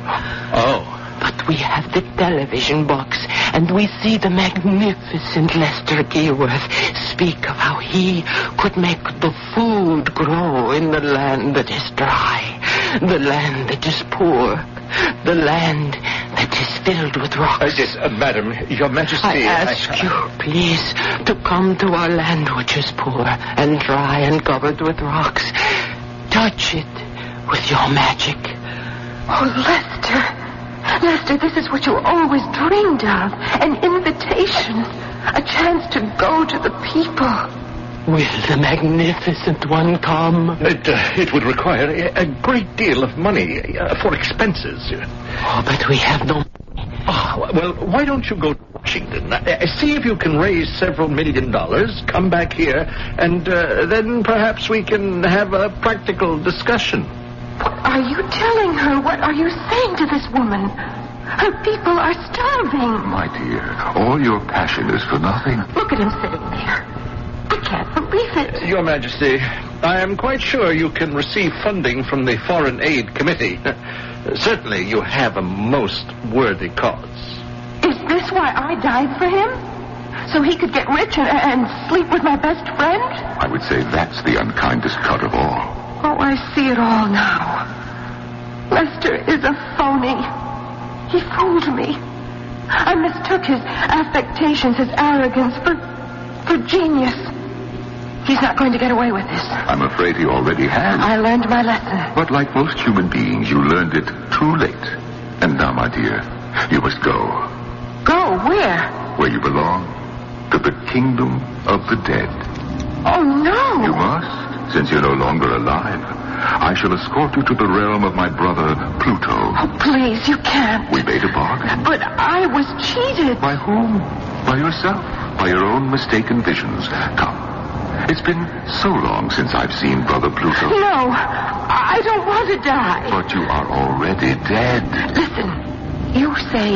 F: Oh.
H: But we have the television box, and we see the magnificent Lester Keyworth speak of how he could make the food grow in the land that is dry, the land that is poor, the land that is filled with rocks.
F: Yes, Madam, Your Majesty...
H: I ask you, please, to come to our land which is poor and dry and covered with rocks. Touch it with your magic. Oh, Lester... Lester, this is what you always dreamed of. An invitation. A chance to go to the people. Will the magnificent one come?
F: It would require a great deal of money for expenses.
H: Oh, but we have no money.
F: Oh, well, why don't you go to Washington? See if you can raise several $1 million, come back here, and then perhaps we can have a practical discussion.
H: What are you telling her? What are you saying to this woman? Her people are starving.
B: My dear, all your passion is for nothing.
H: Look at him sitting there. I can't believe it.
F: Your Majesty, I am quite sure you can receive funding from the Foreign Aid Committee. Certainly you have a most worthy cause.
H: Is this why I died for him? So he could get rich and sleep with my best friend?
B: I would say that's the unkindest cut of all.
H: Oh, I see it all now. Lester is a phony. He fooled me. I mistook his affectations, his arrogance for genius. He's not going to get away with this.
B: I'm afraid he already has.
H: I learned my lesson.
B: But like most human beings, you learned it too late. And now, my dear, you must go.
H: Go? Where?
B: Where you belong. To the kingdom of the dead.
H: Oh, no.
B: You must. Since you're no longer alive, I shall escort you to the realm of my brother, Pluto.
H: Oh, please, you can't.
B: We made a bargain.
H: But I was cheated.
B: By whom? By yourself. By your own mistaken visions. Come. It's been so long since I've seen Brother Pluto.
H: No, I don't want to die.
B: But you are already dead.
H: Listen, you say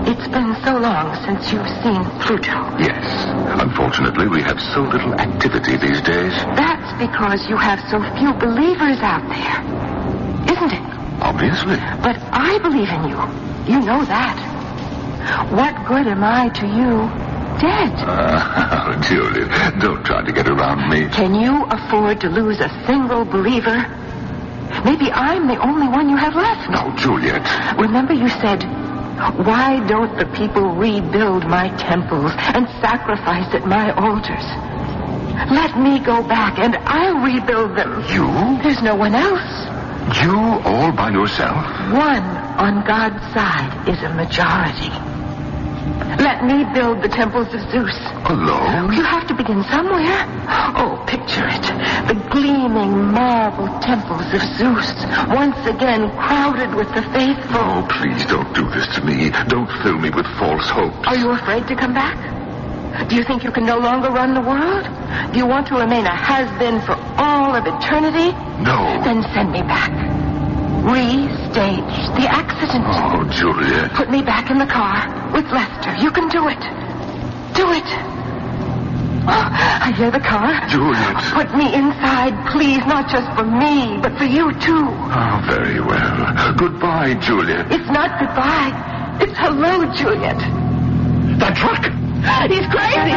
H: It's been so long since you've seen Pluto.
B: Yes. Unfortunately, we have so little activity these days.
H: That's because you have so few believers out there, isn't it?
B: Obviously.
H: But I believe in you. You know that. What good am I to you? Dead.
B: Juliet, don't try to get around me.
H: Can you afford to lose a single believer? Maybe I'm the only one you have left.
B: No, Juliet.
H: Remember you said, why don't the people rebuild my temples and sacrifice at my altars? Let me go back and I'll rebuild them.
B: You?
H: There's no one else.
B: You all by yourself?
H: One on God's side is a majority. Let me build the temples of Zeus.
B: Alone?
H: You have to begin somewhere. Oh, picture it. The gleaming marble temples of Zeus, once again crowded with the faithful.
B: Oh, please don't do this to me. Don't fill me with false hopes.
H: Are you afraid to come back? Do you think you can no longer run the world? Do you want to remain a has-been for all of eternity?
B: No.
H: Then send me back. Restage the accident.
B: Oh, Juliet.
H: Put me back in the car with Lester. You can do it. Do it. Oh, I hear the car.
B: Juliet.
H: Put me inside, please, not just for me, but for you, too.
B: Oh, very well. Goodbye, Juliet.
H: It's not goodbye. It's hello, Juliet.
F: That truck!
H: He's crazy.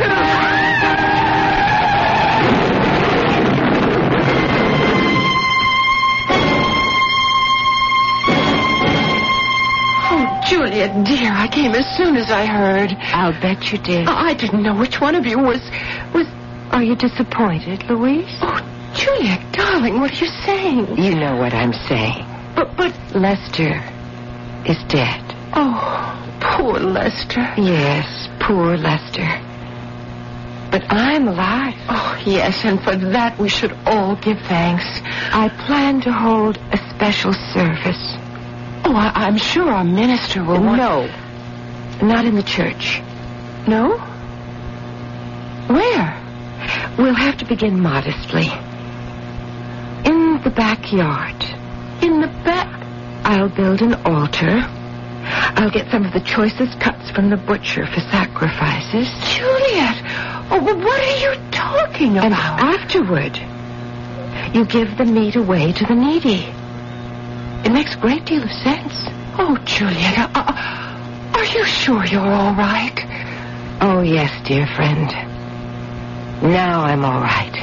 H: Juliet, dear, I came as soon as I heard.
C: I'll bet you did.
H: I didn't know which one of you was...
C: Are you disappointed, Louise?
H: Oh, Juliet, darling, what are you saying?
C: You know what I'm saying.
H: But...
C: Lester is dead.
H: Oh, poor Lester.
C: Yes, poor Lester. But I'm alive.
H: Oh, yes, and for that we should all give thanks.
C: I plan to hold a special service.
H: Oh, I'm sure our minister will want...
C: No, not in the church.
H: No? Where?
C: We'll have to begin modestly. In the backyard.
H: In the back?
C: I'll build an altar. I'll get some of the choicest cuts from the butcher for sacrifices.
H: Juliet! Oh, what are you talking about?
C: And afterward, you give the meat away to the needy. It makes a great deal of sense.
H: Oh, Juliet, are you sure you're all right?
C: Oh, yes, dear friend. Now I'm all right.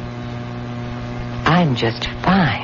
C: I'm just fine.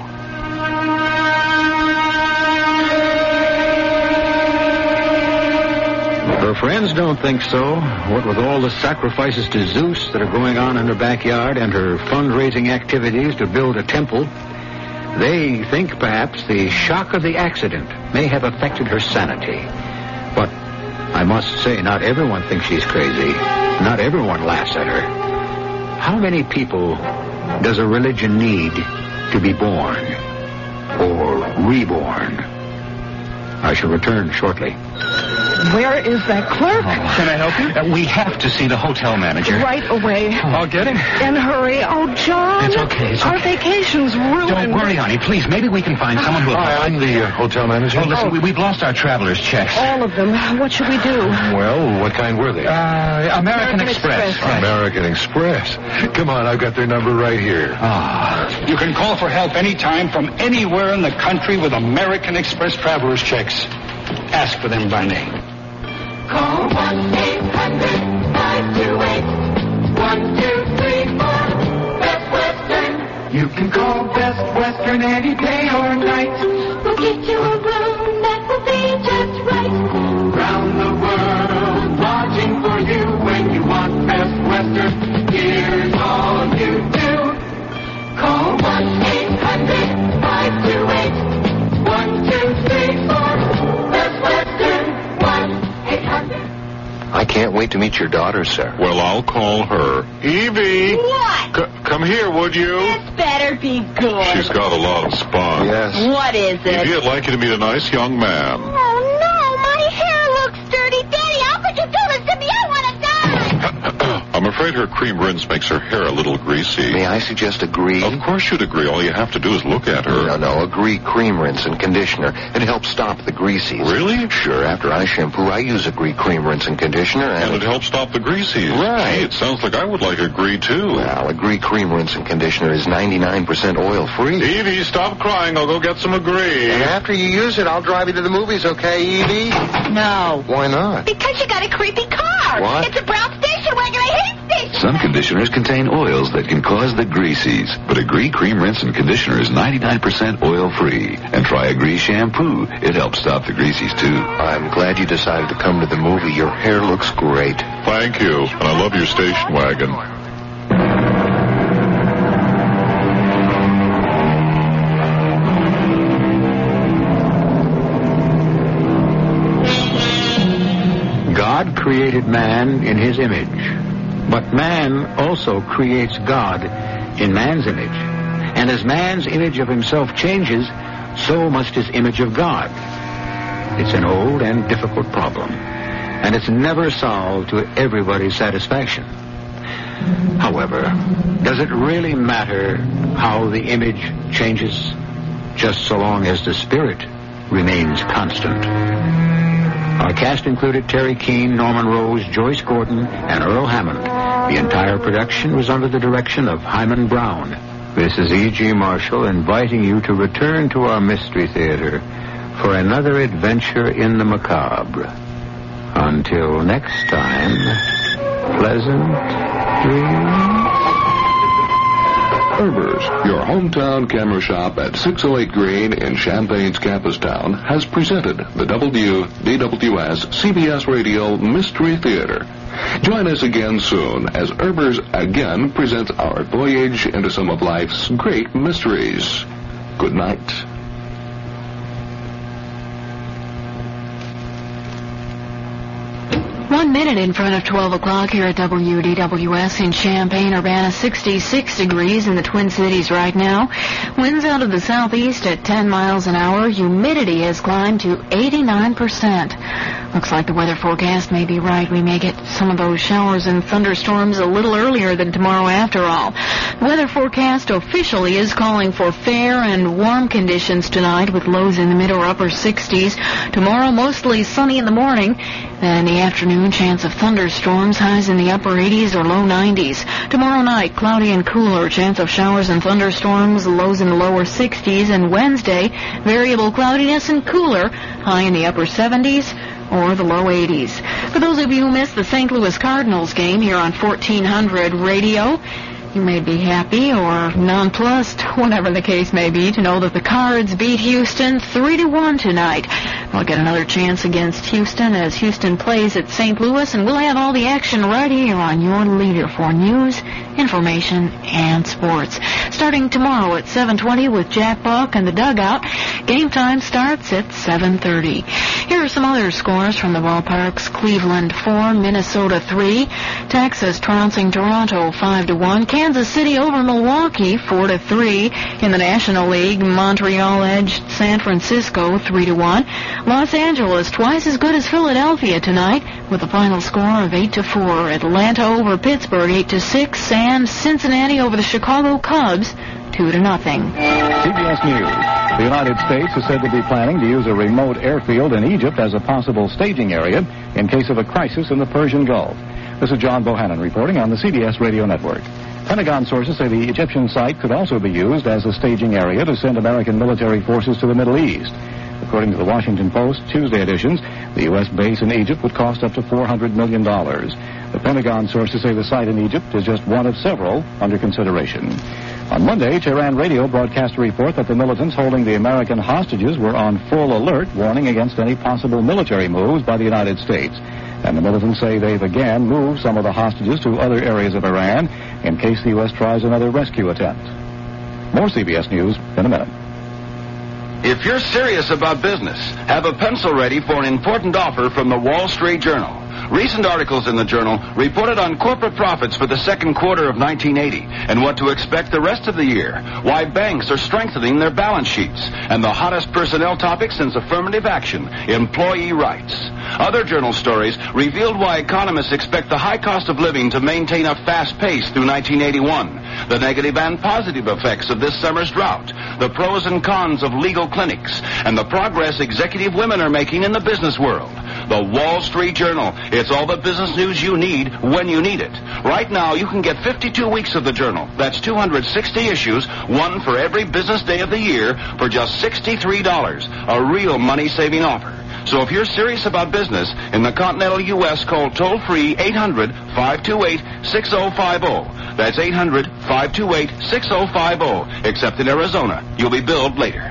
A: Her friends don't think so. What with all the sacrifices to Zeus that are going on in her backyard and her fundraising activities to build a temple, they think perhaps the shock of the accident may have affected her sanity. But I must say, not everyone thinks she's crazy. Not everyone laughs at her. How many people does a religion need to be born or reborn? I shall return shortly.
H: Where is that clerk?
J: Can I help you? We have to see the hotel manager.
H: Right away.
J: I'll get him.
H: In a hurry. Oh, John.
J: It's okay.
H: Our vacation's ruined.
J: Don't worry, honey. Please, maybe we can find someone who...
L: Hi, I'm the hotel manager.
J: Oh, listen, we've lost our traveler's checks.
H: All of them. What should we do?
L: Well, what kind were they?
J: American Express. Right.
L: American Express. Come on, I've got their number right here.
J: You can call for help anytime from anywhere in the country with American Express traveler's checks. Ask for them by name.
K: Call 1-800-528-1234. Best Western. You can call Best Western any day or night. We'll get you a room that will be just right. Round the world, lodging for you when you want Best Western. Here's all you do. Call 1-800-528-1234. Best Western. 1-800.
L: I can't wait to meet your daughter, sir.
M: Well, I'll call her. Evie!
N: What?
M: Come here, would you?
N: This better be good.
M: She's got a lot of spunk.
L: Yes.
N: What is it?
M: Evie, I'd like you to meet a nice young man.
N: Oh, no, my hair looks dirty. Daddy, how could you do this to me? I want to die.
M: afraid her cream rinse makes her hair a little greasy.
O: May I suggest Agree?
M: Of course you'd agree. All you have to do is look at her.
O: No, Agree cream rinse and conditioner. It helps stop the greasies.
M: Really?
O: Sure. After I shampoo, I use Agree cream rinse and conditioner,
M: And it helps stop the greasies.
O: Right.
M: Gee, it sounds like I would like Agree, too.
O: Well, Agree cream rinse and conditioner is 99% oil-free.
M: Evie, stop crying. I'll go get some Agree.
O: And after you use it, I'll drive you to the movies, okay, Evie?
N: No.
O: Why not?
N: Because you got a creepy car.
O: What?
N: It's a brown station wagon. I hate station
P: Some conditioners contain oils that can cause the greasies, but Agree Cream Rinse and Conditioner is 99% oil-free. And try Agree Shampoo. It helps stop the greasies, too.
O: I'm glad you decided to come to the movie. Your hair looks great.
M: Thank you. And I love your station wagon.
A: God created man in his image, but man also creates God in man's image. And as man's image of himself changes, so must his image of God. It's an old and difficult problem, and it's never solved to everybody's satisfaction. However, does it really matter how the image changes, just so long as the spirit remains constant? Our cast included Terry Keane, Norman Rose, Joyce Gordon, and Earl Hammond. The entire production was under the direction of Hyman Brown. This is E.G. Marshall inviting you to return to our Mystery Theater for another adventure in the macabre. Until next time, pleasant dreams.
G: Herber's, your hometown camera shop at 608 Green in Champaign's Campus Town, has presented the WDWS CBS Radio Mystery Theater. Join us again soon as Herber's again presents our voyage into some of life's great mysteries. Good night.
H: One minute in front of 12 o'clock here at WDWS in Champaign-Urbana, 66 degrees in the Twin Cities right now. Winds out of the southeast at 10 miles an hour. Humidity has climbed to 89%. Looks like the weather forecast may be right. We may get some of those showers and thunderstorms a little earlier than tomorrow after all. The weather forecast officially is calling for fair and warm conditions tonight with lows in the mid or upper 60s. Tomorrow mostly sunny in the morning. Then in the afternoon, chance of thunderstorms, highs in the upper 80s or low 90s. Tomorrow night, cloudy and cooler, chance of showers and thunderstorms, lows in the lower 60s. And Wednesday, variable cloudiness and cooler, high in the upper 70s or the low 80s. For those of you who missed the St. Louis Cardinals game here on 1400 Radio, you may be happy or nonplussed, whatever the case may be, to know that the Cards beat Houston 3-1 tonight. We'll get another chance against Houston as Houston plays at St. Louis, and we'll have all the action right here on your leader for news, information, and sports. Starting tomorrow at 7:20 with Jack Buck and the Dugout. Game time starts at 7:30. Here are some other scores from the ballparks. Cleveland 4, Minnesota 3, Texas trouncing Toronto 5-1, Kansas City over Milwaukee 4-3. In the National League, Montreal edged San Francisco 3-1. Los Angeles twice as good as Philadelphia tonight with a final score of 8-4. Atlanta over Pittsburgh 8-6, and Cincinnati over the Chicago Cubs 2-0.
Q: CBS News. The United States is said to be planning to use a remote airfield in Egypt as a possible staging area in case of a crisis in the Persian Gulf. This is John Bohannon reporting on the CBS Radio Network. Pentagon sources say the Egyptian site could also be used as a staging area to send American military forces to the Middle East. According to the Washington Post Tuesday editions, the U.S. base in Egypt would cost up to $400 million. The Pentagon sources say the site in Egypt is just one of several under consideration. On Monday, Tehran Radio broadcast a report that the militants holding the American hostages were on full alert, warning against any possible military moves by the United States. And the militants say they've again moved some of the hostages to other areas of Iran in case the U.S. tries another rescue attempt. More CBS News in a minute.
R: If you're serious about business, have a pencil ready for an important offer from the Wall Street Journal. Recent articles in the Journal reported on corporate profits for the second quarter of 1980 and what to expect the rest of the year, why banks are strengthening their balance sheets, and the hottest personnel topic since affirmative action, employee rights. Other Journal stories revealed why economists expect the high cost of living to maintain a fast pace through 1981, the negative and positive effects of this summer's drought, the pros and cons of legal clinics, and the progress executive women are making in the business world. The Wall Street Journal. It's all the business news you need when you need it. Right now, you can get 52 weeks of the Journal. That's 260 issues, one for every business day of the year, for just $63. A real money-saving offer. So if you're serious about business in the continental U.S., call toll-free 800-528-6050. That's 800-528-6050. Except in Arizona. You'll be billed later.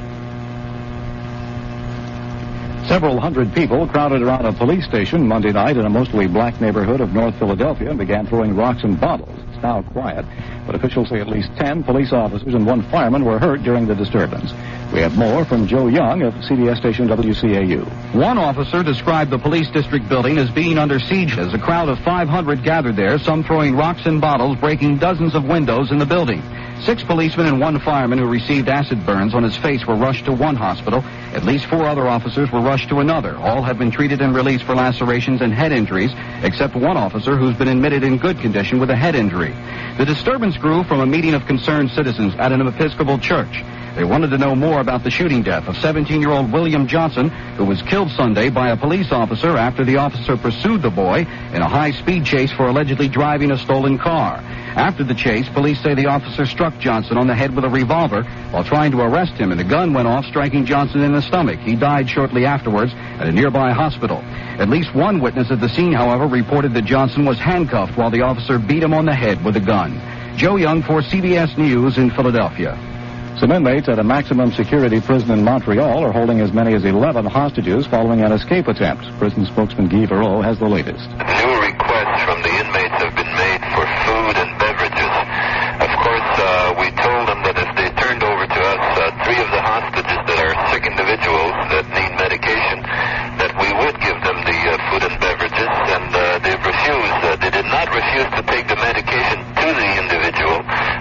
Q: Several hundred people crowded around a police station Monday night in a mostly black neighborhood of North Philadelphia and began throwing rocks and bottles. It's now quiet, but officials say at least 10 police officers and one fireman were hurt during the disturbance. We have more from Joe Young of CBS station WCAU.
S: One officer described the police district building as being under siege as a crowd of 500 gathered there, some throwing rocks and bottles, breaking dozens of windows in the building. 6 policemen and 1 fireman who received acid burns on his face were rushed to one hospital. At least 4 other officers were rushed to another. All have been treated and released for lacerations and head injuries, except one officer who's been admitted in good condition with a head injury. The disturbance grew from a meeting of concerned citizens at an Episcopal church. They wanted to know more about the shooting death of 17-year-old William Johnson, who was killed Sunday by a police officer after the officer pursued the boy in a high-speed chase for allegedly driving a stolen car. After the chase, police say the officer struck Johnson on the head with a revolver while trying to arrest him, and the gun went off, striking Johnson in the stomach. He died shortly afterwards at a nearby hospital. At least one witness at the scene, however, reported that Johnson was handcuffed while the officer beat him on the head with a gun. Joe Young for CBS News in Philadelphia.
Q: Some inmates at a maximum security prison in Montreal are holding as many as 11 hostages following an escape attempt. Prison spokesman Guy Verreau has the latest.
T: New requests from the inmates have been made for food and beverages. Of course, we told them that if they turned over to us 3 of the hostages that are sick individuals that need medication, that we would give them the food and beverages, and they've refused. They did not refuse to take the medication to the individuals,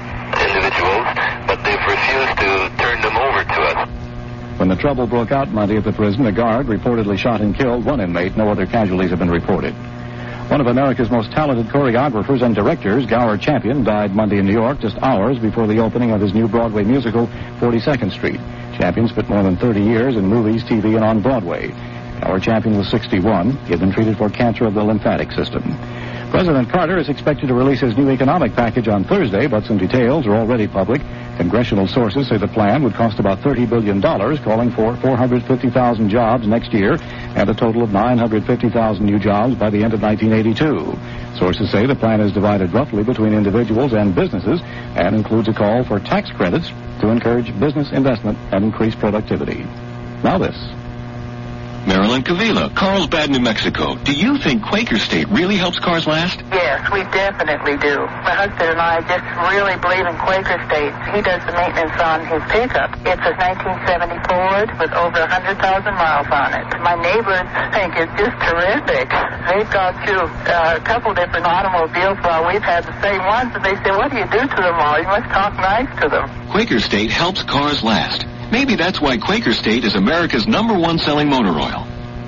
T: but they've refused to turn them over to us.
Q: When the trouble broke out Monday at the prison, a guard reportedly shot and killed one inmate. No other casualties have been reported. One of America's most talented choreographers and directors, Gower Champion, died Monday in New York just hours before the opening of his new Broadway musical, 42nd Street. Champion spent more than 30 years in movies, TV, and on Broadway. Gower Champion was 61. He had been treated for cancer of the lymphatic system. President Carter is expected to release his new economic package on Thursday, but some details are already public. Congressional sources say the plan would cost about $30 billion, calling for 450,000 jobs next year and a total of 950,000 new jobs by the end of 1982. Sources say the plan is divided roughly between individuals and businesses and includes a call for tax credits to encourage business investment and increase productivity. Now this.
D: Marilyn Cavila, Carlsbad, New Mexico. Do you think Quaker State really helps cars last?
E: Yes, we definitely do. My husband and I just really believe in Quaker State. He does the maintenance on his pickup. It's a 1970 Ford with over 100,000 miles on it. My neighbors think it's just terrific. They've gone through a couple different automobiles while we've had the same ones, and they say, what do you do to them all? You must talk nice to them.
D: Quaker State helps cars last. Maybe that's why Quaker State is America's #1 selling motor oil.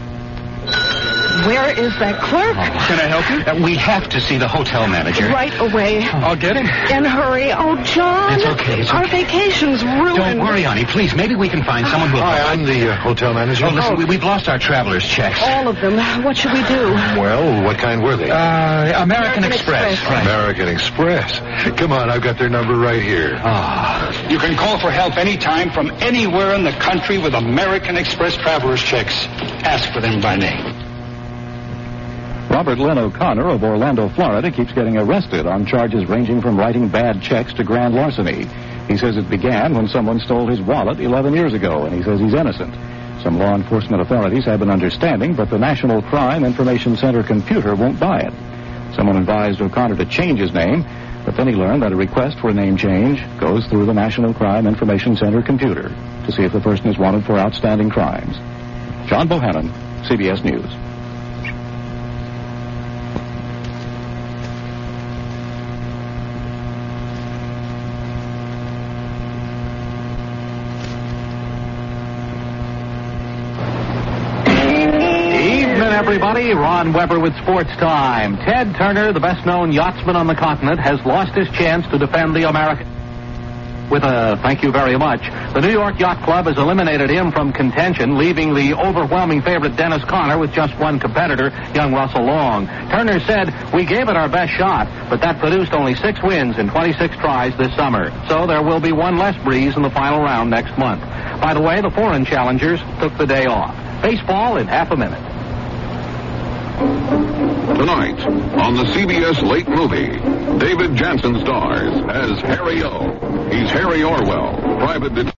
H: Where is that clerk?
F: Can I help you? We have to see the hotel manager.
H: Right away.
F: I'll get him.
H: In a hurry. Oh, John.
F: It's okay.
H: Our vacation's ruined.
F: Don't worry, honey. Please, maybe we can find someone who...
L: Hi, I'm the hotel manager.
F: Oh, listen, we've lost our traveler's checks.
H: All of them. What should we do?
L: Well, what kind were they?
F: American Express. Right.
L: American Express. Come on, I've got their number right here.
J: You can call for help anytime from anywhere in the country with American Express traveler's checks. Ask for them by name.
Q: Robert Lynn O'Connor of Orlando, Florida, keeps getting arrested on charges ranging from writing bad checks to grand larceny. He says it began when someone stole his wallet 11 years ago, and he says he's innocent. Some law enforcement authorities have an understanding, but the National Crime Information Center computer won't buy it. Someone advised O'Connor to change his name, but then he learned that a request for a name change goes through the National Crime Information Center computer to see if the person is wanted for outstanding crimes. John Bohannon, CBS News.
U: everybody. Ron Weber with Sports Time. Ted Turner, the best-known yachtsman on the continent, has lost his chance to defend the American. With a thank you very much, the New York Yacht Club has eliminated him from contention, leaving the overwhelming favorite Dennis Conner with just one competitor, young Russell Long. Turner said, "We gave it our best shot, but that produced only 6 wins in 26 tries this summer. So there will be one less breeze in the final round next month." By the way, the foreign challengers took the day off. Baseball in half a minute.
G: Tonight, on the CBS Late Movie, David Jansen stars as Harry O. He's Harry Orwell, private detective.